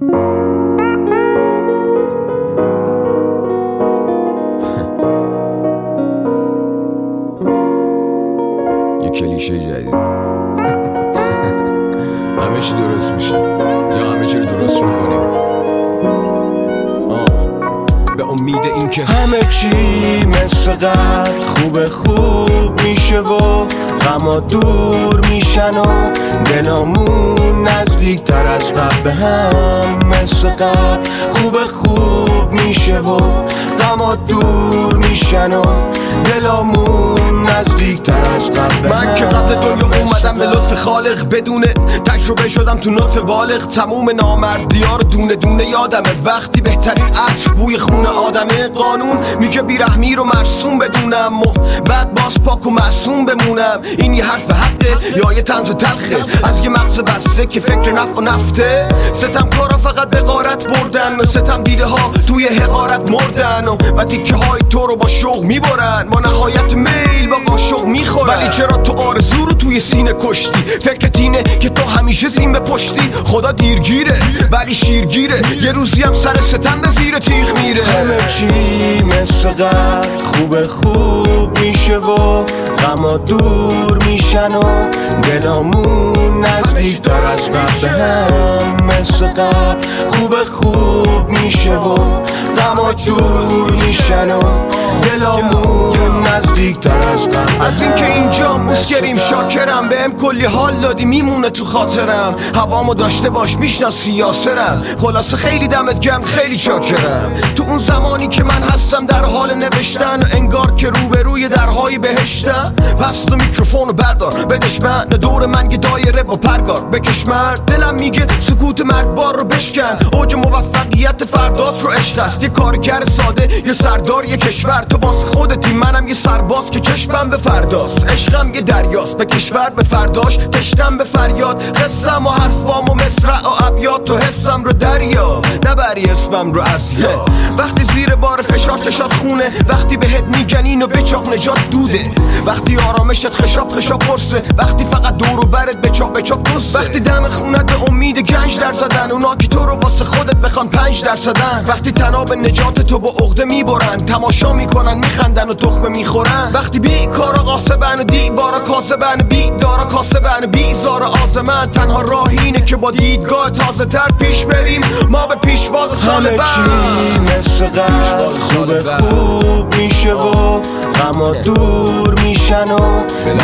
یه کلیشه جدید همه چی درست میشه یا همه چی رو درست میکنیم به امید این که همه چی مثل قبل خوب میشه و غما دور میشن و دلامون نزدیک تر از قبل به هم مثل قبل خوب میشه و غما دور میشن و دلامون نزدیک تر از قبل. من که قبل دنیا اومدم به لطف خالق، بدون تجربه شدم تو نطف بالغ. تموم نامردی‌ها رو دونه دونه یادمه، وقتی بهترین عطر بوی خون آدمه. قانون میگه بیرحمی رو مرسوم بدونم و بعد باز پاک و معصوم بمونم. این یه حرف حقه یا یه طنز تلخه از یه مغز بسته که فکر نفع و نفته؟ ستم کارا فقط به غارت بردن و ستم دیده ها توی حقارت مردن و تیکه های تو رو با شوق میبرن. با نهایت میل با قاشق میخورن. ولی چرا تو آرزو رو توی سینه کشتی؟ فکرت اینه که تو همیشه زین به پشتی. خدا دیرگیره ولی شیرگیره، یه روزی هم سر ستم به زیر تیغ میره. همه چی مثل قبل خوب میشه و غما دور میشن و دلامون نزدیک تر از قبل به هم مثل قبل خوب میشه و غما دور میشن و دلامون نزدیک تر از قبل. از این که اینجا مسکریم شاکرم، بهم کلی حال دادی میمونه تو خاطرم. هوامو داشته باش میشناسی یاسرم، خلاصه خیلی دمت گرم خیلی شاکرم. تو اون زمانی که من هستم در حال نوشتن، انگار که روبروی درهای بهشتم. پس تو میکروفونو بردار بدش من، دور من یه دایره با پرگار بکش مرد. دلم میگه سکوت مرگبار رو بشکن، اوج موفقیت فردات رو عشق است. یه کارگر ساده یه سردار یه کشور، تو باز خودتی منم یه سرباز که چشمم به فرداست. عشقم یه دریاست به کشور به فرداش، تشتم به فریاد. قصم و حرفام و مصرع و ابیات تو حسم رو دریا، نبری اسمم رو اصلا. وقتی زیر بار فشار چشات خونه، وقتی بهت میگن اینو بچاق نجات دوده، وقتی آرامشت خشاب قرصه، وقتی فقط دور و برت بچاق دوسته، وقتی دم خونت به امید گنج در زدن، اونا که تو رو واسه خودت بخوان 5 زدن، وقتی تناب نجات تو با عقده میبرن، تماشا میکنن میخندن و تخمه میخورن، وقتی بیکارا قاسبن و دیوارا کاسبن، بیدارا کاسبن بیزار آزمن. تنها راه اینه که با دیدگاه تازه تر پیش بریم، ما به پیشواز سال بعد. همه چی مثل قبل خوب میشه و غما دور میشن و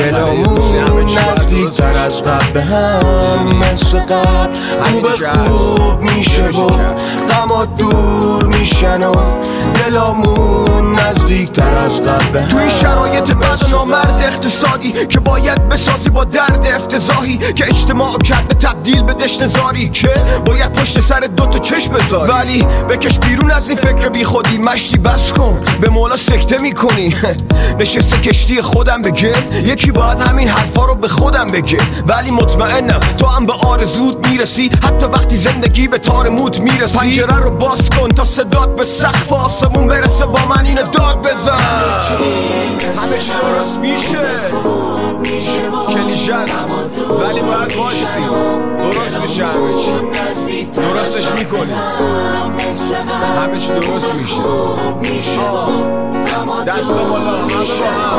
دلامون نزدیک تر از قبل به هم مثل قبل خوب میشه و غما دور میشن و دلامون نزدیک تر از قبل به هم. توی شرایط بد و نامرد اقتصادی که باید بسازی با درد افتضاحی، که اجتماع کرده تبدیل به دشنزاری، که باید پشت سر 2 چشم بذاری. ولی بکش بیرون از این فکر بی خودی، مشتی بس کن به مولا سکته میکنی. نشسته کشتی خودم بگه، یکی باید همین حرفا رو به خودم بگه. ولی مطمئنم تو هم به آرزوت میرسی، حتی وقتی زندگی به تار موت میرسی. پنجره رو باز کن تا صدات به سقف آسمون برسه، با من اینو داد بزن. همه چی درست میشه، کلیشه ولی باید باشی، درست میشه همه چی، درستش میکنی، همه چی درست میشه. دست بالا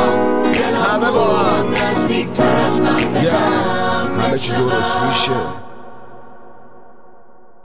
همه با هم همه چی درست میشه.